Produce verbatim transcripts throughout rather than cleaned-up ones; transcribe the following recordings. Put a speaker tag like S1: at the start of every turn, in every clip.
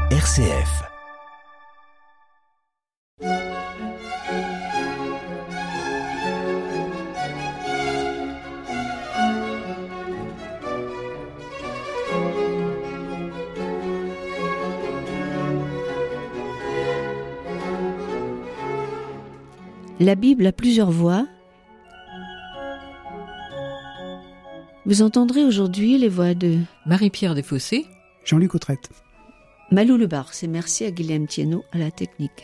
S1: R C F.
S2: La Bible a plusieurs voix. Vous entendrez aujourd'hui les voix de
S3: Marie-Pierre Desfossés,
S4: Jean-Luc Autrette,
S2: Malou Lebar. C'est merci à Guilhem Thienot à la technique.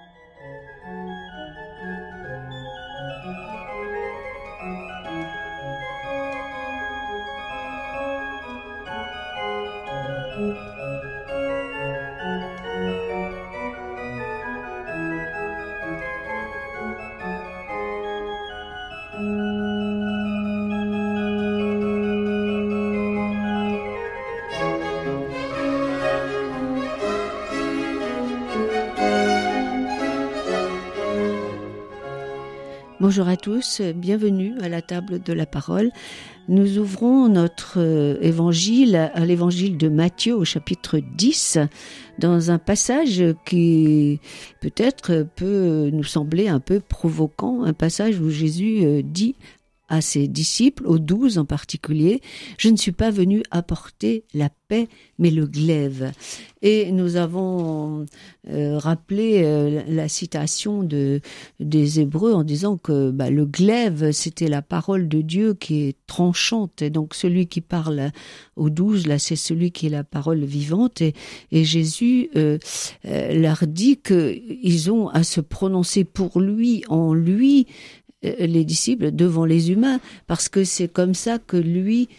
S2: Bonjour à tous, bienvenue à la table de la parole. Nous ouvrons notre évangile à l'évangile de Matthieu au chapitre dix, dans un passage qui peut-être peut nous sembler un peu provoquant, un passage où Jésus dit à ses disciples, aux douze en particulier, « Je ne suis pas venu apporter la paix, mais le glaive. » Et nous avons euh, rappelé euh, la citation de, des Hébreux en disant que bah, le glaive, c'était la parole de Dieu qui est tranchante. Et donc celui qui parle aux douze, là, c'est celui qui est la parole vivante. Et, et Jésus euh, euh, leur dit qu'ils ont à se prononcer pour lui, en lui, les disciples devant les humains, parce que c'est comme ça que lui,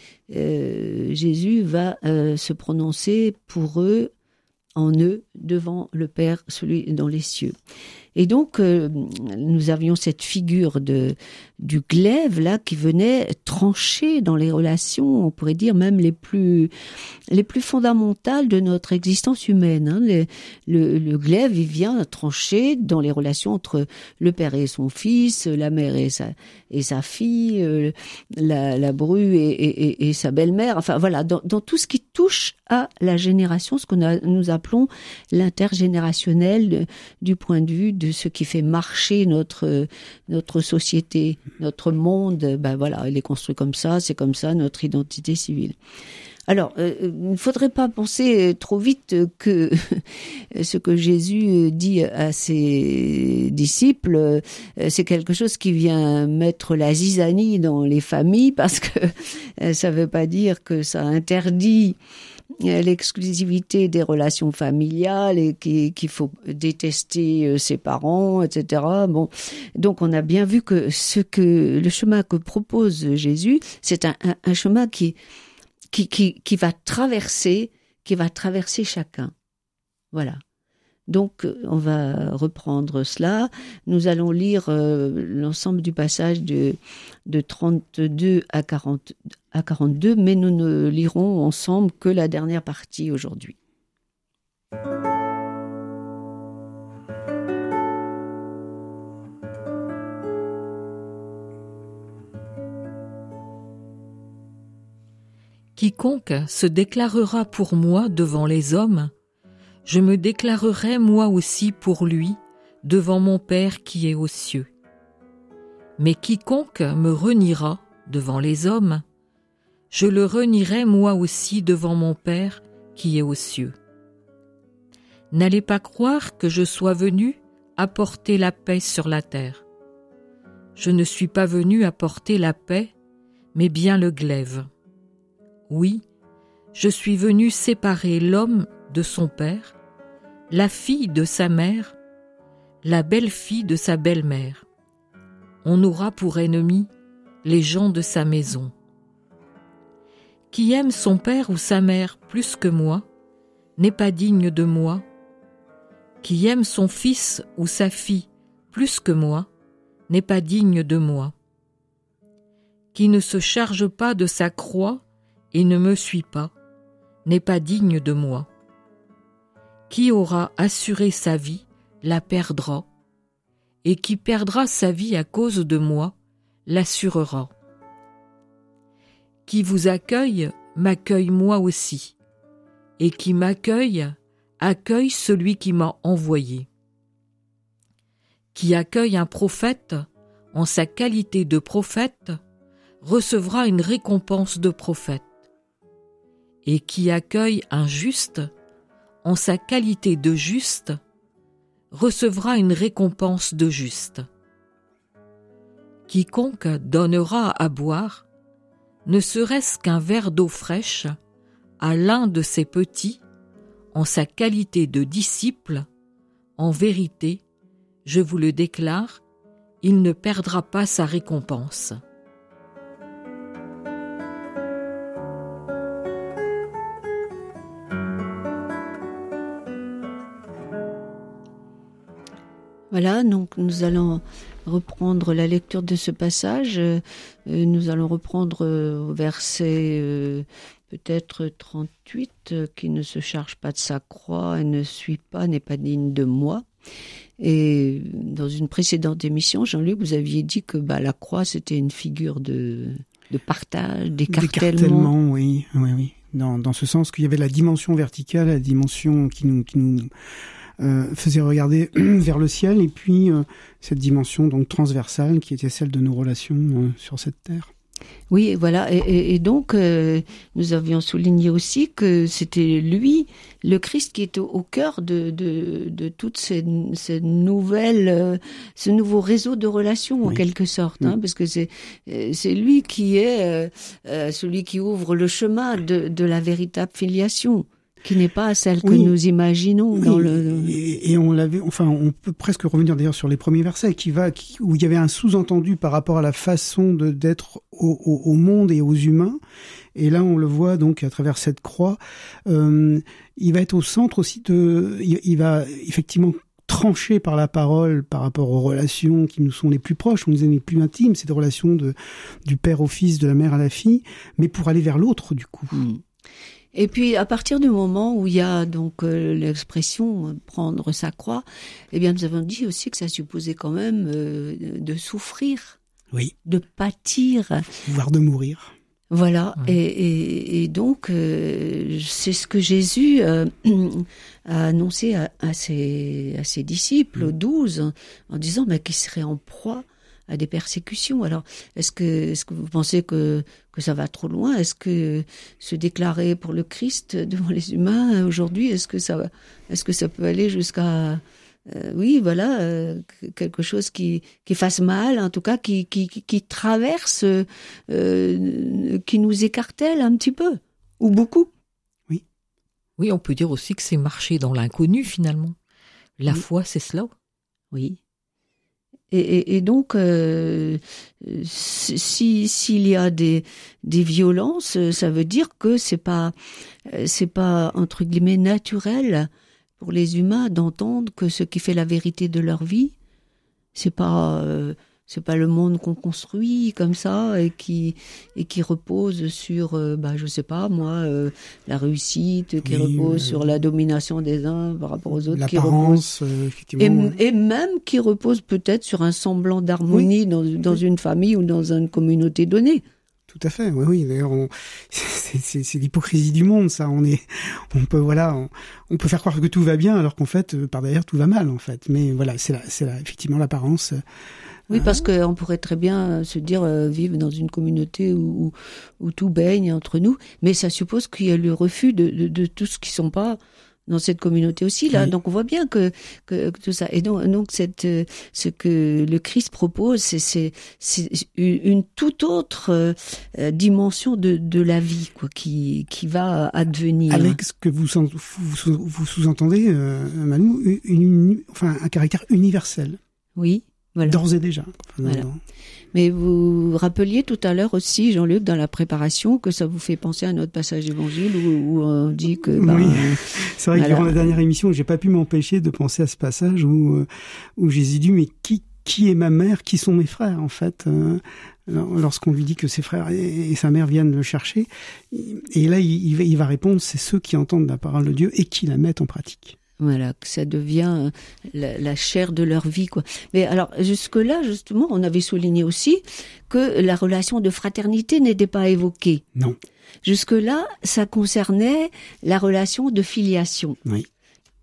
S2: euh, Jésus, va euh, se prononcer pour eux, en eux, devant le Père, celui dans les cieux. Et donc, euh, nous avions cette figure de du glaive, là, qui venait trancher dans les relations, on pourrait dire même les plus les plus fondamentales de notre existence humaine. Hein. Le, le, le glaive, il vient trancher dans les relations entre le père et son fils, la mère et sa et sa fille, euh, la, la bru et, et, et sa belle-mère. Enfin voilà, dans, dans tout ce qui touche à la génération, ce que nous appelons l'intergénérationnel de, du point de vue de ce qui fait marcher notre notre société, notre monde. Ben voilà, il est construit comme ça, c'est comme ça notre identité civile. Alors, euh, il ne faudrait pas penser trop vite que ce que Jésus dit à ses disciples, euh, c'est quelque chose qui vient mettre la zizanie dans les familles, parce que euh, ça ne veut pas dire que ça interdit l'exclusivité des relations familiales et qu'il faut détester ses parents, et cetera. Bon, donc on a bien vu que ce que le chemin que propose Jésus, c'est un, un, un chemin qui Qui, qui, qui va traverser, qui va traverser chacun. Voilà. Donc, on va reprendre cela. Nous allons lire euh, l'ensemble du passage de, de trente-deux à quarante, à quarante-deux, mais nous ne lirons ensemble que la dernière partie aujourd'hui.
S3: Quiconque se déclarera pour moi devant les hommes, je me déclarerai moi aussi pour lui devant mon Père qui est aux cieux. Mais quiconque me reniera devant les hommes, je le renierai moi aussi devant mon Père qui est aux cieux. N'allez pas croire que je sois venu apporter la paix sur la terre. Je ne suis pas venu apporter la paix, mais bien le glaive. Oui, je suis venu séparer l'homme de son père, la fille de sa mère, la belle-fille de sa belle-mère. On aura pour ennemis les gens de sa maison. Qui aime son père ou sa mère plus que moi n'est pas digne de moi. Qui aime son fils ou sa fille plus que moi n'est pas digne de moi. Qui ne se charge pas de sa croix et ne me suit pas, n'est pas digne de moi. Qui aura assuré sa vie, la perdra, et qui perdra sa vie à cause de moi, l'assurera. Qui vous accueille, m'accueille moi aussi, et qui m'accueille, accueille celui qui m'a envoyé. Qui accueille un prophète en sa qualité de prophète recevra une récompense de prophète. Et qui accueille un juste en sa qualité de juste recevra une récompense de juste. Quiconque donnera à boire, ne serait-ce qu'un verre d'eau fraîche, à l'un de ses petits, en sa qualité de disciple, en vérité, je vous le déclare, il ne perdra pas sa récompense.
S2: Voilà, donc nous allons reprendre la lecture de ce passage. Euh, nous allons reprendre euh, au verset euh, peut-être trente-huit, euh, qui ne se charge pas de sa croix et ne suit pas, n'est pas digne de moi. Et dans une précédente émission, Jean-Luc, vous aviez dit que bah, la croix, c'était une figure de, de partage, d'écartèlement.
S1: D'écartèlement, oui, oui, oui. Dans, dans ce sens qu'il y avait la dimension verticale, la dimension qui nous... Qui nous Euh, faisait regarder vers le ciel, et puis euh, cette dimension donc transversale qui était celle de nos relations euh, sur cette terre.
S2: Oui, voilà, et, et, et donc euh, nous avions souligné aussi que c'était lui, le Christ, qui était au, au cœur de, de, de toutes ces, ces nouvelles, euh, ce nouveau réseau de relations, en oui. quelque sorte, hein, oui. parce que c'est c'est lui qui est euh, euh, celui qui ouvre le chemin de, de la véritable filiation, qui n'est pas celle que oui. nous imaginons
S1: oui.
S2: dans le.
S1: Et, et on l'avait, enfin, on peut presque revenir d'ailleurs sur les premiers versets, qui va, qui, où il y avait un sous-entendu par rapport à la façon de d'être au, au, au monde et aux humains. Et là, on le voit donc à travers cette croix. Euh, il va être au centre aussi de, il, il va effectivement trancher par la parole par rapport aux relations qui nous sont les plus proches, on nous est les plus intimes, cette relation de du père au fils, de la mère à la fille, mais pour aller vers l'autre du coup.
S2: Mmh. Et puis, à partir du moment où il y a donc euh, l'expression euh, prendre sa croix, eh bien, nous avons dit aussi que ça supposait quand même euh, de souffrir,
S1: oui,
S2: de pâtir,
S1: voire de mourir.
S2: Voilà.
S3: Oui.
S2: Et, et, et donc, euh, c'est ce que Jésus euh, a annoncé à, à ses à ses disciples, aux douze, en disant mais qu'ils seraient en proie à des persécutions. Alors, est-ce que, est-ce que vous pensez que, que ça va trop loin? Est-ce que se déclarer pour le Christ devant les humains aujourd'hui, est-ce que ça va, est-ce que ça peut aller jusqu'à, euh, oui, voilà, euh, quelque chose qui, qui fasse mal, en tout cas, qui, qui, qui, qui traverse, euh, qui nous écartèle un petit peu, ou beaucoup?
S1: Oui.
S3: Oui, on peut dire aussi que c'est marcher dans l'inconnu, finalement. La oui. foi, c'est cela.
S2: Oui. Et, et, et donc, euh, si s'il y a des des violences, ça veut dire que c'est pas c'est pas entre guillemets naturel pour les humains d'entendre que ce qui fait la vérité de leur vie, c'est pas euh, c'est pas le monde qu'on construit comme ça et qui et qui repose sur euh, bah je sais pas moi euh, la réussite, qui oui, repose euh, sur la domination des uns par rapport aux autres, qui repose
S1: euh, effectivement,
S2: et,
S1: ouais.
S2: et même qui repose peut-être sur un semblant d'harmonie oui. dans dans oui. une famille ou dans une communauté donnée.
S1: Tout à fait, oui, oui. D'ailleurs, on, c'est, c'est, c'est l'hypocrisie du monde, ça. On est, on peut, voilà, on, on peut faire croire que tout va bien, alors qu'en fait, par derrière, tout va mal, en fait. Mais voilà, c'est la, c'est la, effectivement l'apparence.
S2: Oui, parce qu'on pourrait très bien se dire euh, vivre dans une communauté où, où, où tout baigne entre nous, mais ça suppose qu'il y a le refus de, de, de tous qui sont pas dans cette communauté aussi là. Oui. Donc on voit bien que, que, que tout ça. Et donc, donc cette, ce que le Christ propose, c'est, c'est, c'est une toute autre euh, dimension de, de la vie, quoi, qui, qui va advenir.
S1: Avec ce que vous, vous, vous sous-entendez, euh, Malou, une, une, enfin un caractère universel.
S2: Oui. Voilà.
S1: D'ores et déjà. Enfin,
S2: voilà. Mais vous rappeliez tout à l'heure aussi, Jean-Luc, dans la préparation, que ça vous fait penser à notre passage d'évangile où, où on dit que... Bah,
S1: oui, c'est vrai voilà. que durant la dernière émission, j'ai pas pu m'empêcher de penser à ce passage où, où Jésus dit, mais qui, qui est ma mère, qui sont mes frères, en fait, lorsqu'on lui dit que ses frères et sa mère viennent le chercher. Et là, il, il va répondre, c'est ceux qui entendent la parole de Dieu et qui la mettent en pratique.
S2: Voilà, que ça devient la, la chair de leur vie, quoi. Mais alors, jusque-là, justement, on avait souligné aussi que la relation de fraternité n'était pas évoquée.
S1: Non.
S2: Jusque-là, ça concernait la relation de filiation.
S1: Oui.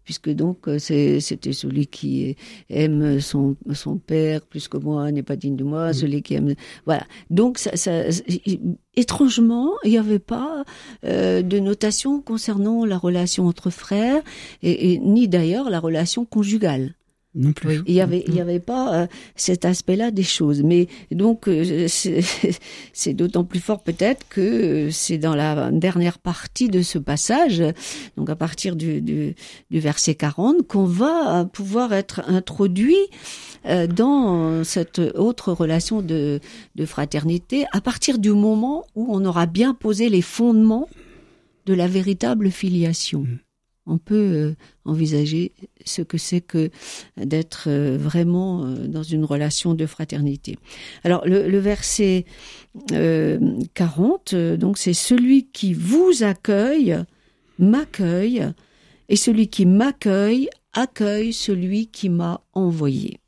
S2: puisque donc c'est, c'était celui qui aime son, son père plus que moi n'est pas digne de moi, mmh. celui qui aime... Voilà. Donc, ça, ça, étrangement, il n'y avait pas euh, de notation concernant la relation entre frères, et, et ni d'ailleurs la relation conjugale.
S1: Non plus.
S2: Oui. Il y avait, il y avait pas euh, cet aspect-là des choses. Mais donc, euh, c'est, c'est d'autant plus fort peut-être que euh, c'est dans la dernière partie de ce passage, donc à partir du, du, du verset quarante, qu'on va pouvoir être introduit euh, dans cette autre relation de, de fraternité, à partir du moment où on aura bien posé les fondements de la véritable filiation. Mmh. On peut euh, envisager ce que c'est que d'être euh, vraiment euh, dans une relation de fraternité. Alors, le, le verset euh, quarante, euh, donc c'est celui qui vous accueille, m'accueille, et celui qui m'accueille, accueille celui qui m'a envoyé.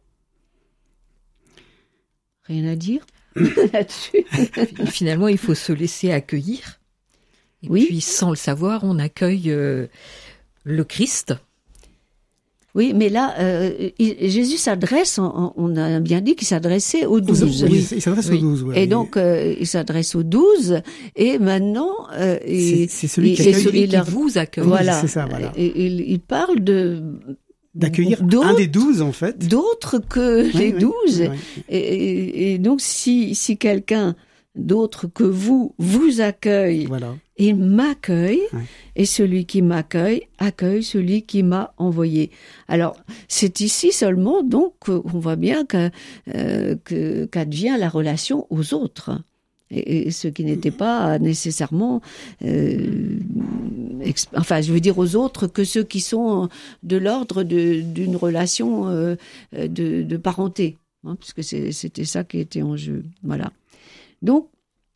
S2: Rien à dire là-dessus.
S3: Finalement, il faut se laisser accueillir. Et
S2: oui.
S3: puis, sans le savoir, on accueille euh, le Christ.
S2: Oui, mais là, euh, il, Jésus s'adresse, on, on a bien dit qu'il s'adressait aux douze.
S1: Oui, il s'adresse
S2: oui.
S1: aux douze. Ouais.
S2: Et donc, euh, il s'adresse aux douze, et maintenant... Euh,
S1: c'est, c'est celui
S3: et,
S1: qui, accueille,
S3: celui
S1: qui
S3: leur... vous accueille.
S2: Voilà.
S1: C'est ça, voilà.
S2: Et, il, il parle de...
S1: d'accueillir un des douze, en fait.
S2: D'autres que oui, les douze.
S1: Oui, oui.
S2: Et, et, et donc, si, si quelqu'un d'autre que vous vous accueille...
S1: Voilà.
S2: Il m'accueille,
S1: ouais.
S2: et celui qui m'accueille accueille celui qui m'a envoyé. Alors, c'est ici seulement, donc, on voit bien que, euh, que qu'advient la relation aux autres. Et, et ce qui n'était pas nécessairement, euh, exp- enfin, je veux dire aux autres que ceux qui sont de l'ordre de, d'une relation euh, de, de parenté, hein, puisque c'est, c'était ça qui était en jeu. Voilà. Donc,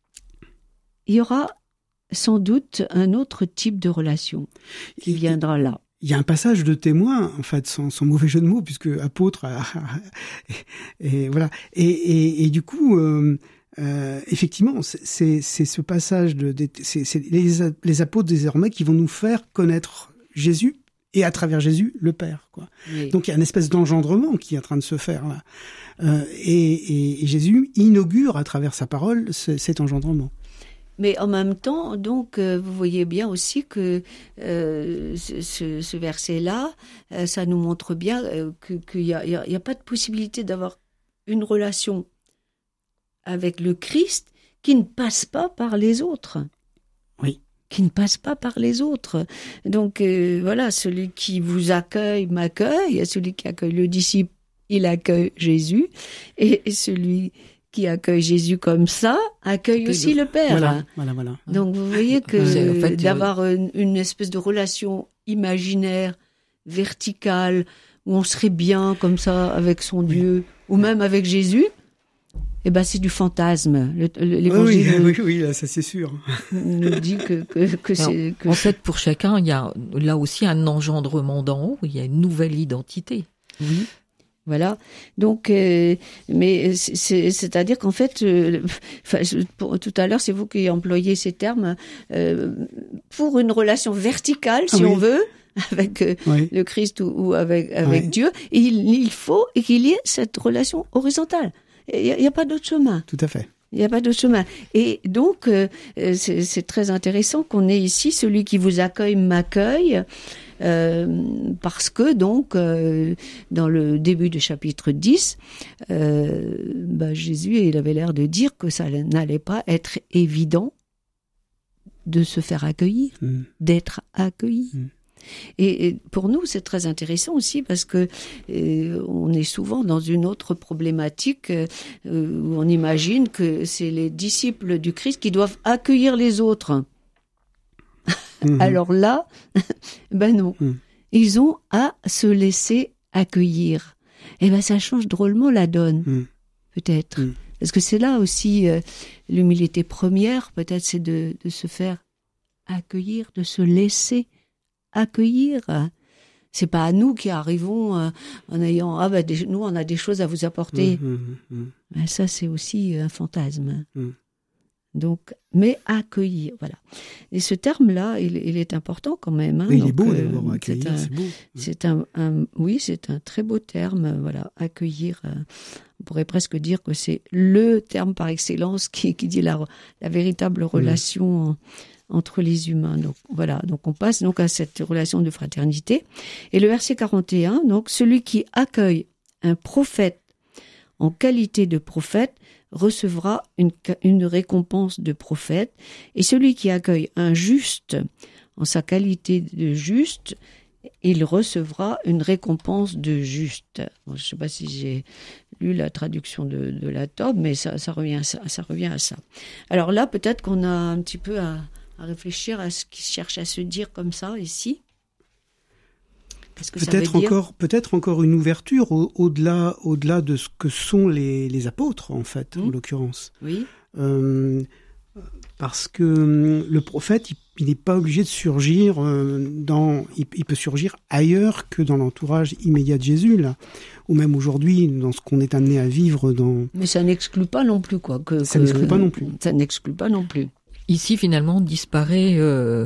S2: il y aura sans doute un autre type de relation qui viendra là.
S1: Il y a un passage de témoin, en fait, sans, sans mauvais jeu de mots, puisque apôtre, et, et voilà. Et, et, et du coup, euh, euh, effectivement, c'est, c'est ce passage de, de c'est, c'est les, les apôtres désormais qui vont nous faire connaître Jésus et à travers Jésus le Père, quoi. Oui. Donc il y a une espèce d'engendrement qui est en train de se faire là, euh, et, et, et Jésus inaugure à travers sa parole ce, cet engendrement.
S2: Mais en même temps, donc, euh, vous voyez bien aussi que euh, ce, ce verset-là, euh, ça nous montre bien euh, que, qu'il n'y a, il y a, il y a pas de possibilité d'avoir une relation avec le Christ qui ne passe pas par les autres.
S1: Oui.
S2: Qui ne passe pas par les autres. Donc, euh, voilà, celui qui vous accueille m'accueille, celui qui accueille le disciple, il accueille Jésus, et, et celui... qui accueille Jésus comme ça, accueille que aussi le, le Père.
S1: Voilà, voilà, voilà.
S2: Donc vous voyez que en fait, d'avoir une, une espèce de relation imaginaire, verticale, où on serait bien comme ça avec son oui. Dieu, ou même avec Jésus, eh ben c'est du fantasme. Le, l'évangile
S1: oui, oui, oui, là, ça c'est sûr.
S2: Nous dit que, que, que
S3: Alors,
S2: c'est... Que...
S3: En fait, pour chacun, il y a là aussi un engendrement d'en haut, il y a une nouvelle identité.
S2: Oui. Voilà. Donc, euh, mais c'est, c'est-à-dire qu'en fait, euh, pour, tout à l'heure, c'est vous qui employez ces termes, euh, pour une relation verticale, si ah, oui. on veut, avec euh, oui. le Christ ou, ou avec, avec oui. Dieu, il, il faut qu'il y ait cette relation horizontale. Il n'y a, a pas d'autre chemin.
S1: Tout à fait.
S2: Il n'y a pas d'autre chemin. Et donc, euh, c'est, c'est très intéressant qu'on ait ici celui qui vous accueille m'accueille. Euh, parce que donc euh, dans le début du chapitre dix, euh, bah, Jésus il avait l'air de dire que ça n'allait pas être évident de se faire accueillir, mmh. d'être accueilli. Mmh. Et, et pour nous c'est très intéressant aussi parce que euh, on est souvent dans une autre problématique euh, où on imagine que c'est les disciples du Christ qui doivent accueillir les autres. Mmh. Alors là, ben non. Mmh. Ils ont à se laisser accueillir. Et ben ça change drôlement la donne, mmh. peut-être. Mmh. Parce que c'est là aussi euh, l'humilité première, peut-être, c'est de, de se faire accueillir, de se laisser accueillir. C'est pas à nous qui arrivons euh, en ayant ah ben des, nous on a des choses à vous apporter. Mmh. Ben, ça c'est aussi un fantasme. Mmh. Donc, mais accueillir, voilà. Et ce terme-là, il, il est important quand même. Hein.
S1: Oui,
S2: Donc,
S1: il est beau
S2: euh,
S1: d'abord, accueillir,
S2: c'est, un,
S1: c'est beau.
S2: C'est un, un, oui, c'est un très beau terme, voilà, accueillir. Euh, on pourrait presque dire que c'est le terme par excellence qui, qui dit la, la véritable relation. Mmh. entre les humains. Donc voilà, donc on passe donc à cette relation de fraternité. Et le verset quarante et un, donc celui qui accueille un prophète en qualité de prophète recevra une, une récompense de prophète, et celui qui accueille un juste en sa qualité de juste, il recevra une récompense de juste. Bon, je ne sais pas si j'ai lu la traduction de, de la Tobe, mais ça, ça, revient à ça, ça revient à ça. Alors là, peut-être qu'on a un petit peu à, à réfléchir à ce qu'il cherche à se dire comme ça ici. Qu'est-ce que
S1: peut-être
S2: ça veut dire ?
S1: encore, peut-être encore une ouverture au, au-delà, au-delà de ce que sont les, les apôtres, en fait, mmh. en l'occurrence.
S2: Oui.
S1: Euh, parce que le prophète, il n'est pas obligé de surgir dans, il, il peut surgir ailleurs que dans l'entourage immédiat de Jésus, là, ou même aujourd'hui dans ce qu'on est amené à vivre dans.
S2: Mais ça n'exclut pas non plus quoi. Que,
S1: ça
S2: que,
S1: n'exclut pas non plus.
S2: Ça n'exclut pas non plus.
S3: Ici, finalement, disparaît euh,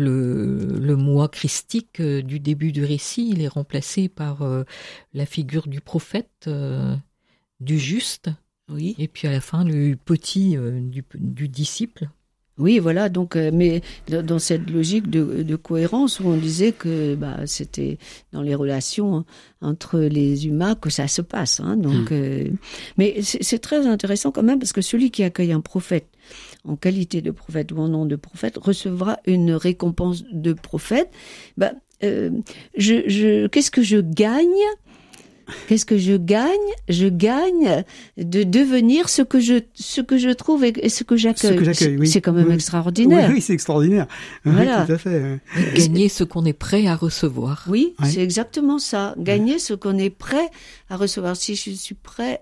S3: le, le moi christique euh, du début du récit. Il est remplacé par euh, la figure du prophète, euh, du juste,
S2: oui.
S3: Et puis à la fin, le petit euh, du, du disciple.
S2: Oui, voilà. Donc, euh, mais dans cette logique de, de cohérence où on disait que bah, c'était dans les relations entre les humains que ça se passe. Hein, donc, mmh. euh, mais c'est, c'est très intéressant quand même parce que celui qui accueille un prophète en qualité de prophète ou en nom de prophète recevra une récompense de prophète. Bah, euh, je, je, qu'est-ce que je gagne ? Qu'est-ce que je gagne ? Je gagne de devenir ce que je, ce que je trouve et ce que j'accueille.
S1: Ce que j'accueille, oui.
S2: C'est quand même
S1: oui.
S2: extraordinaire.
S1: Oui, oui, c'est extraordinaire.
S2: Voilà.
S1: Oui, tout à fait.
S3: Gagner ce qu'on est prêt à recevoir.
S2: Oui,
S1: ouais.
S2: c'est exactement ça. Gagner ouais. ce qu'on est prêt à recevoir. Si je suis prêt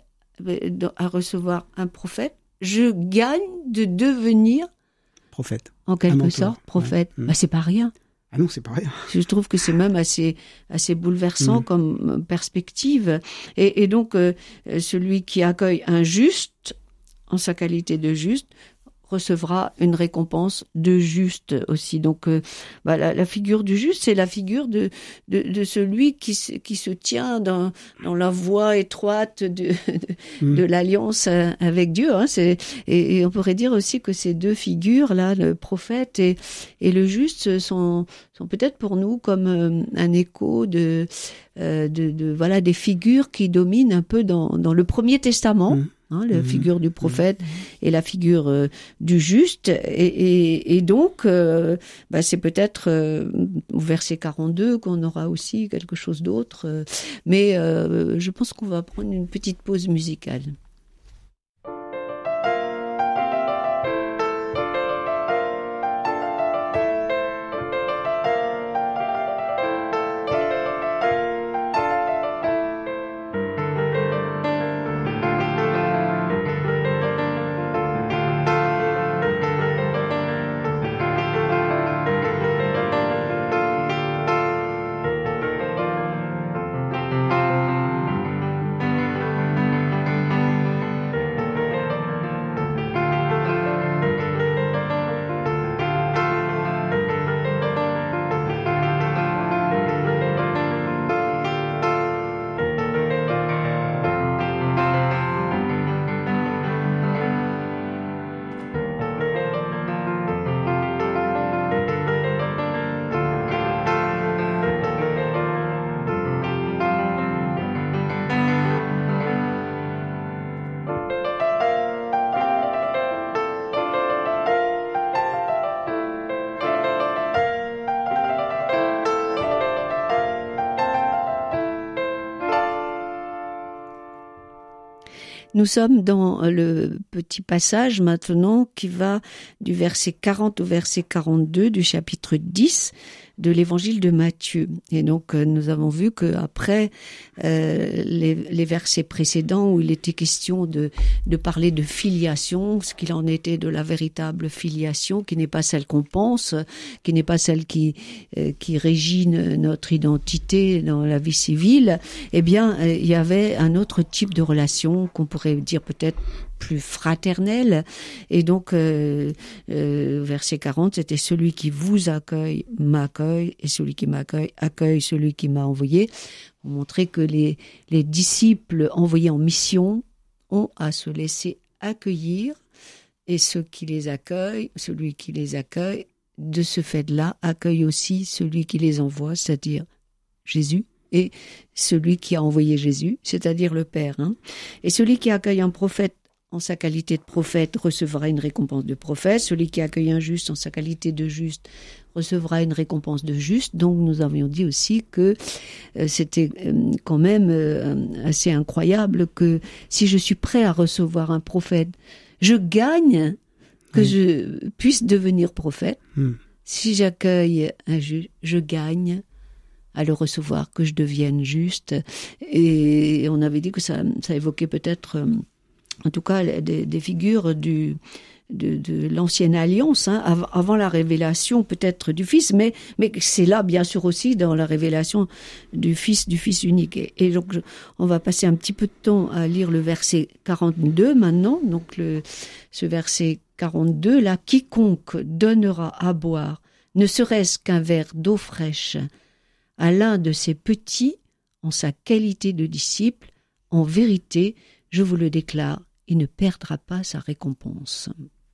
S2: à recevoir un prophète, je gagne de devenir
S1: prophète.
S2: En quelque sorte, prophète. Ouais. Bah, c'est pas rien.
S1: Ah non, c'est pas rien.
S2: Je trouve que c'est même assez, assez bouleversant mmh. comme perspective. Et, et donc, euh, celui qui accueille un juste, en sa qualité de juste, recevra une récompense de juste aussi. Donc, euh, bah, la, la figure du juste, c'est la figure de, de, de celui qui se, qui se tient dans, dans la voie étroite de, de, mmh. de l'alliance avec Dieu. Hein. C'est, et, et on pourrait dire aussi que ces deux figures-là, le prophète et, et le juste, sont, sont peut-être pour nous comme euh, un écho de, euh, de, de, voilà, des figures qui dominent un peu dans, dans le Premier Testament. Mmh. Hein, la mmh. figure du prophète mmh. et la figure euh, du juste. Et, et, et donc, euh, bah, c'est peut-être euh, au verset quarante-deux qu'on aura aussi quelque chose d'autre. Euh, mais euh, je pense qu'on va prendre une petite pause musicale. Nous sommes dans le petit passage maintenant qui va du verset quarante au verset quarante-deux du chapitre dix de l'évangile de Matthieu. Et donc nous avons vu que après euh, les, les versets précédents où il était question de, de parler de filiation, ce qu'il en était de la véritable filiation, qui n'est pas celle qu'on pense, qui n'est pas celle qui euh, qui régit notre identité dans la vie civile, eh bien euh, il y avait un autre type de relation qu'on pourrait dire peut-être plus fraternel. Et donc, euh, euh, verset quarante, c'était celui qui vous accueille m'accueille, et celui qui m'accueille accueille celui qui m'a envoyé. Pour montrer que les, les disciples envoyés en mission ont à se laisser accueillir, et ceux qui les accueillent, celui qui les accueille, de ce fait-là, accueille aussi celui qui les envoie, c'est-à-dire Jésus, et celui qui a envoyé Jésus, c'est-à-dire le Père. Hein. Et celui qui accueille un prophète en sa qualité de prophète recevra une récompense de prophète. Celui qui accueille un juste en sa qualité de juste recevra une récompense de juste. Donc nous avions dit aussi que euh, c'était euh, quand même euh, assez incroyable que si je suis prêt à recevoir un prophète, je gagne que oui. je puisse devenir prophète. Hmm. Si j'accueille un juge, je gagne à le recevoir, que je devienne juste. Et on avait dit que ça, ça évoquait peut-être... Euh, en tout cas des, des figures du, de, de l'ancienne alliance, hein, av- avant la révélation peut-être du Fils, mais, mais c'est là bien sûr aussi dans la révélation du Fils, du Fils unique. Et, et donc je, on va passer un petit peu de temps à lire le verset quarante-deux maintenant, donc le, ce verset quarante-deux, là, quiconque donnera à boire, ne serait-ce qu'un verre d'eau fraîche, à l'un de ses petits, en sa qualité de disciple, en vérité, je vous le déclare, il ne perdra pas sa récompense.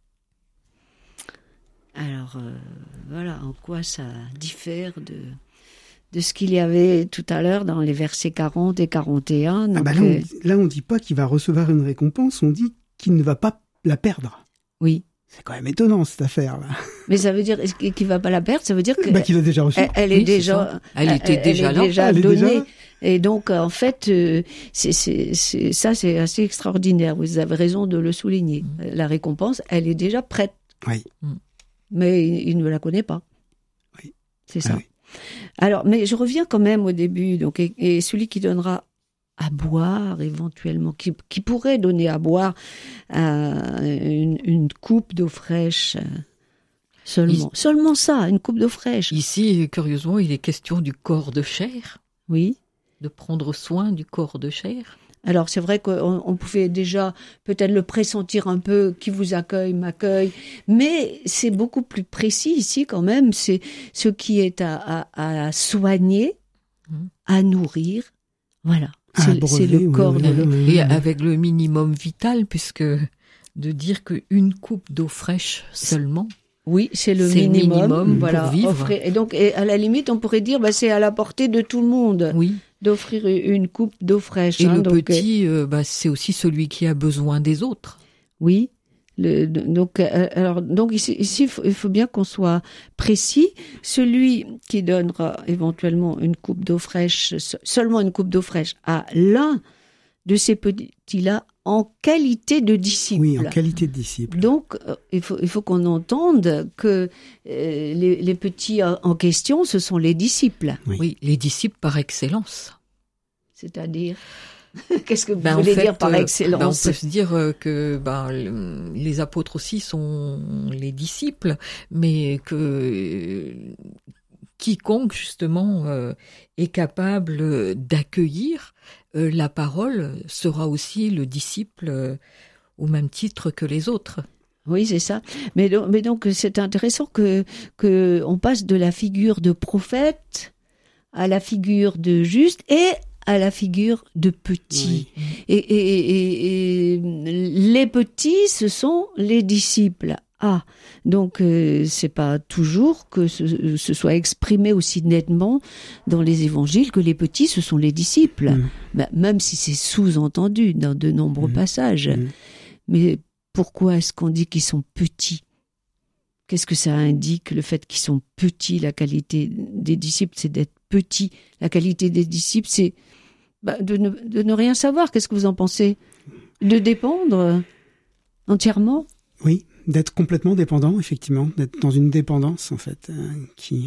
S2: Alors, euh, voilà en quoi ça diffère de, de ce qu'il y avait tout à l'heure dans les versets quarante et quarante et un. Donc,
S1: ah bah là, on ne dit pas qu'il va recevoir une récompense, on dit qu'il ne va pas la perdre.
S2: Oui.
S1: C'est quand même étonnant, cette affaire-là.
S2: Mais ça veut dire qu'il ne va pas la perdre, ça veut dire que
S1: bah, qu'il a déjà reçu.
S2: Elle, elle est
S3: oui,
S2: déjà,
S3: elle était
S2: elle,
S3: déjà
S2: elle
S3: là.
S2: Est déjà
S1: elle
S2: donnée.
S1: Est déjà...
S2: Et donc, en fait, euh, c'est, c'est, c'est, ça, c'est assez extraordinaire. Vous avez raison de le souligner. Mmh. La récompense, elle est déjà prête.
S1: Oui.
S2: Mais il, il ne la connaît pas.
S1: Oui.
S2: C'est ça.
S1: Ah, oui.
S2: Alors, mais je reviens quand même au début. Donc, et, et celui qui donnera à boire, éventuellement, qui, qui pourrait donner à boire euh, une, une coupe d'eau fraîche. Seulement. Il... Seulement ça, une coupe d'eau fraîche.
S3: Ici, curieusement, il est question du corps de chair.
S2: Oui.
S3: De prendre soin du corps de chair.
S2: Alors, c'est vrai qu'on on pouvait déjà peut-être le pressentir un peu, qui vous accueille, m'accueille, mais c'est beaucoup plus précis ici quand même, c'est ce qui est à, à, à soigner, mmh. à nourrir, voilà. C'est, brevet, c'est le corps
S1: oui,
S2: de l'eau.
S3: Et avec le minimum vital, puisque de dire qu'une coupe d'eau fraîche seulement...
S2: Oui, c'est le
S3: c'est
S2: minimum,
S3: minimum
S2: voilà,
S3: pour vivre.
S2: Offrir. Et donc, et à la limite, on pourrait dire, bah, c'est à la portée de tout le monde,
S3: oui.
S2: d'offrir une coupe d'eau fraîche.
S3: Et
S2: hein,
S3: le
S2: donc,
S3: petit, euh, bah, c'est aussi celui qui a besoin des autres.
S2: Oui. Le, donc, euh, alors, donc ici, ici, il faut, il faut bien qu'on soit précis. Celui qui donnera éventuellement une coupe d'eau fraîche, seulement une coupe d'eau fraîche, à l'un de ces petits-là, en qualité de disciple.
S1: Oui, en qualité de disciple.
S2: Donc, euh, il faut, il faut qu'on entende que euh, les, les petits en question, ce sont les disciples.
S3: Oui, oui les disciples par excellence.
S2: C'est-à-dire, qu'est-ce que vous
S3: ben,
S2: voulez
S3: en fait,
S2: dire par excellence?
S3: Ben, on peut se dire que ben, les apôtres aussi sont les disciples, mais que quiconque justement euh, est capable d'accueillir euh, la parole sera aussi le disciple euh, au même titre que les autres.
S2: Oui, c'est ça. Mais donc, mais donc c'est intéressant que que on passe de la figure de prophète à la figure de juste et à la figure de petit. Oui. Et, et, et, et les petits, ce sont les disciples. Ah, donc euh, c'est pas toujours que ce, ce soit exprimé aussi nettement dans les évangiles que les petits, ce sont les disciples, mmh. bah, même si c'est sous-entendu dans de nombreux mmh. passages. Mmh. Mais pourquoi est-ce qu'on dit qu'ils sont petits? Qu'est-ce que ça indique, le fait qu'ils sont petits? La qualité des disciples, c'est d'être petits. La qualité des disciples, c'est bah, de, ne, de ne rien savoir. Qu'est-ce que vous en pensez? De dépendre entièrement?
S1: Oui. D'être complètement dépendant, effectivement, d'être dans une dépendance, en fait, euh, qui...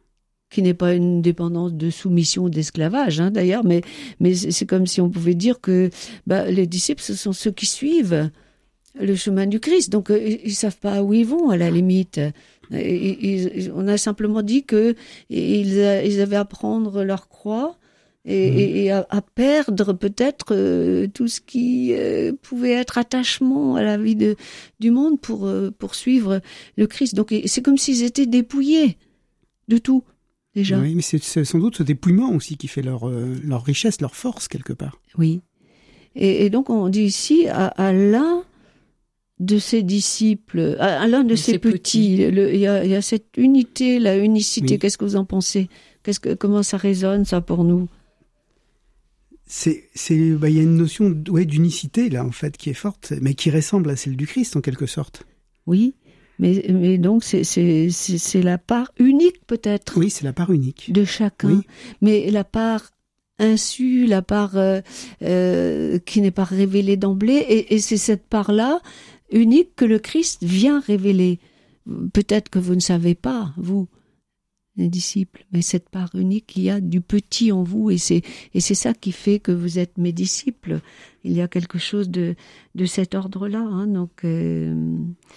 S2: Qui n'est pas une dépendance de soumission ou d'esclavage, hein, d'ailleurs, mais, mais c'est comme si on pouvait dire que bah, les disciples, ce sont ceux qui suivent le chemin du Christ, donc euh, ils ne savent pas où ils vont, à la limite. Ils, ils, on a simplement dit qu'ils ils avaient à prendre leur croix et,
S1: mmh.
S2: et, et à, à perdre peut-être euh, tout ce qui euh, pouvait être attachement à la vie de, du monde pour euh, pour suivre le Christ. Donc c'est comme s'ils étaient dépouillés de tout déjà.
S1: Oui, mais c'est, c'est sans doute ce dépouillement aussi qui fait leur euh, leur richesse, leur force quelque part.
S2: Oui. Et, et donc on dit ici à, à l'un de ses disciples, à, à l'un de, de ses, ses petits, petits. Le, il y a, il y a cette unité, la unicité. Oui. Qu'est-ce que vous en pensez? Qu'est-ce que comment ça résonne ça pour nous?
S1: C'est, c'est, bah, il y a une notion, ouais, d'unicité là en fait qui est forte, mais qui ressemble à celle du Christ en quelque sorte.
S2: Oui, mais mais donc c'est c'est c'est, c'est la part unique peut-être.
S1: Oui, c'est la part unique
S2: de chacun. Oui. Mais la part insu, la part euh, euh, qui n'est pas révélée d'emblée, et, et c'est cette part-là unique que le Christ vient révéler. Peut-être que vous ne savez pas, vous, les disciples, mais cette part unique, il y a du petit en vous, et c'est et c'est ça qui fait que vous êtes mes disciples. Il y a quelque chose de de cet ordre-là, hein, donc. Euh,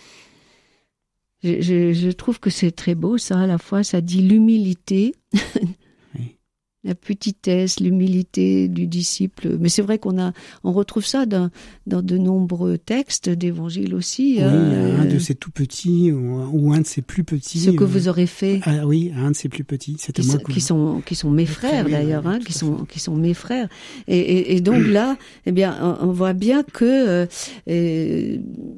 S2: je, je, je trouve que c'est très beau, ça, à la fois, ça dit l'humilité. La petitesse, l'humilité du disciple. Mais c'est vrai qu'on a, on retrouve ça dans, dans de nombreux textes d'évangiles aussi.
S1: Oui,
S2: euh,
S1: un de ses tout petits ou, ou un de ses plus petits.
S2: Ce que euh, vous aurez fait.
S1: Ah oui, un de ses plus petits. C'était
S2: qui,
S1: moi.
S2: Qui sont, qui sont mes frères oui, d'ailleurs, oui, hein, qui sont, qui sont mes frères. Et, et, et donc là, eh bien, on, on voit bien que euh,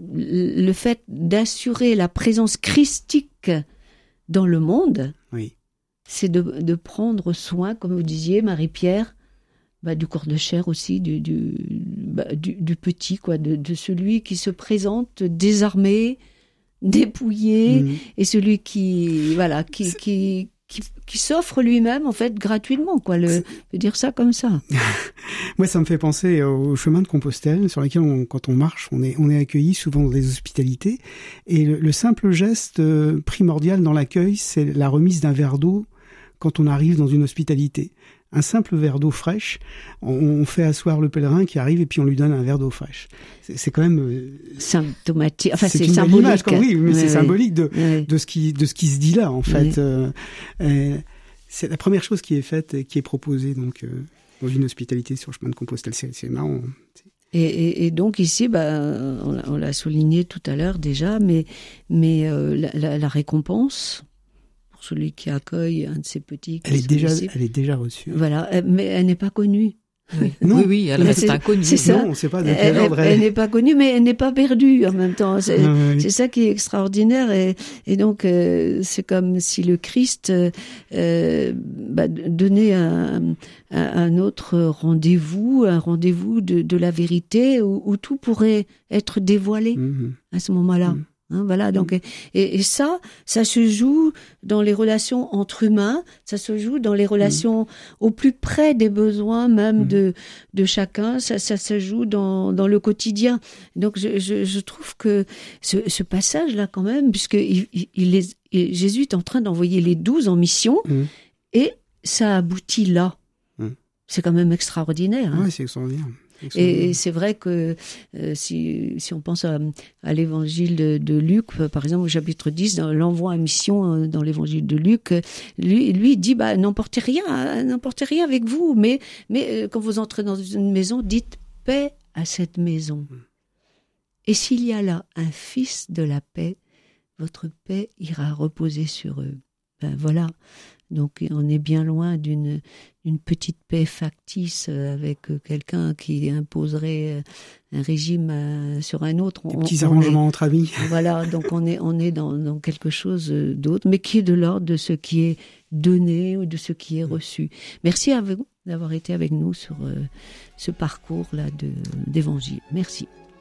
S2: le fait d'assurer la présence christique dans le monde.
S1: Oui.
S2: C'est de, de prendre soin, comme vous disiez, Marie-Pierre, bah, du corps de chair aussi, du, du, bah, du, du petit, quoi, de, de celui qui se présente désarmé, dépouillé, mmh. et celui qui, voilà, qui, qui, qui, qui s'offre lui-même, en fait, gratuitement, quoi. Le, on peut dire ça comme ça.
S1: Moi, ça me fait penser au chemin de Compostelle, sur lequel, on, quand on marche, on est, on est accueilli souvent dans des hospitalités. Et le, le simple geste primordial dans l'accueil, c'est la remise d'un verre d'eau quand on arrive dans une hospitalité. Un simple verre d'eau fraîche, on fait asseoir le pèlerin qui arrive et puis on lui donne un verre d'eau fraîche. C'est, c'est quand même euh,
S2: symptomatique. Enfin, c'est,
S1: c'est une
S2: symbolique.
S1: Image, quand, oui, mais oui, c'est oui. symbolique de
S2: oui.
S1: de ce qui de ce qui se dit là en fait.
S2: Oui.
S1: Euh, euh, c'est la première chose qui est faite et qui est proposée donc euh, dans une hospitalité sur le chemin de Compostelle. C'est, c'est marrant.
S2: Et, et, et donc ici, bah, on, l'a, on l'a souligné tout à l'heure déjà, mais mais euh, la, la, la récompense. Celui qui accueille un de ses petits.
S1: Elle est déjà, elle est déjà reçue.
S2: Voilà, mais elle n'est pas connue.
S3: Oui, non. oui, oui, elle reste c'est, inconnue.
S2: C'est ça.
S1: Non, on ne sait pas de quel ordre
S2: elle, elle n'est pas connue, mais elle n'est pas perdue en même temps. C'est,
S1: ah, oui.
S2: c'est ça qui est extraordinaire. Et, et donc, euh, c'est comme si le Christ euh, bah, donnait un, un, un autre rendez-vous, un rendez-vous de, de la vérité où, où tout pourrait être dévoilé mm-hmm. à ce moment-là. Mm-hmm. Hein, voilà, donc, et, et ça, ça se joue dans les relations entre humains, ça se joue dans les relations mmh. au plus près des besoins même mmh. de, de chacun, ça, ça se joue dans, dans le quotidien. Donc, je, je, je trouve que ce, ce passage-là, quand même, puisque il, il, il est, il, Jésus est en train d'envoyer les douze en mission, mmh. et ça aboutit là. Mmh. C'est quand même extraordinaire. Hein.
S1: Oui, c'est extraordinaire.
S2: Et, et c'est vrai que euh, si, si on pense à, à l'évangile de, de Luc, par exemple au chapitre dix, dans l'envoi à mission dans l'évangile de Luc, lui, lui dit bah, n'emportez rien, n'emportez rien avec vous, mais, mais quand vous entrez dans une maison, dites paix à cette maison. Et s'il y a là un fils de la paix, votre paix ira reposer sur eux. Ben voilà. Donc on est bien loin d'une, d'une petite paix factice avec quelqu'un qui imposerait un régime sur un autre.
S1: Des on, petits on arrangements est, entre amis.
S2: Voilà, donc on est, on est dans, dans quelque chose d'autre, mais qui est de l'ordre de ce qui est donné ou de ce qui est reçu. Merci à vous d'avoir été avec nous sur euh, ce parcours-là de, d'évangile. Merci.